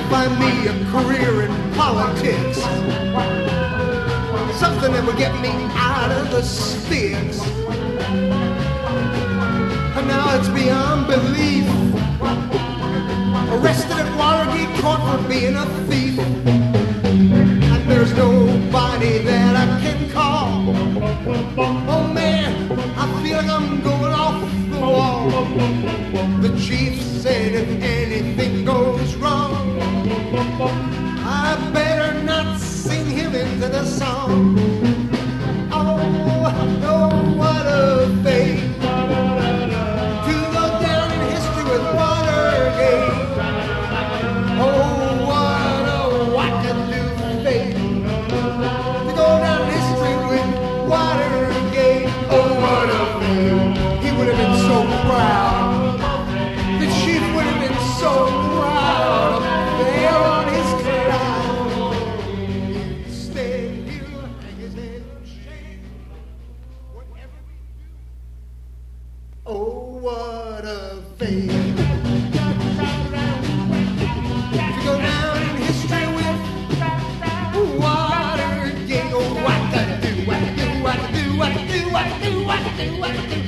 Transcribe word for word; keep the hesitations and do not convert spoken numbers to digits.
find me a career in politics, something that would get me out of the sticks. And now it's beyond belief, arrested at Watergate Court for being a thief. And there's nobody that I can call. Oh man, I feel like I'm going off the wall. The chief said if anything goes wrong, I better not sing him into the song. Oh, oh, what a fate to go down in history with Watergate. Oh, what a wackadoo fate to go down in history with Watergate. Oh, what a fate. He would have been so proud. The chief would have been so proud there on his cloud. Instead, he'll hang his head in shame. Whatever we do. Oh, what a fate to go down in history with Watergate. Oh, what to do, what to do, what to do, what to do, what to do, what to do, what to do.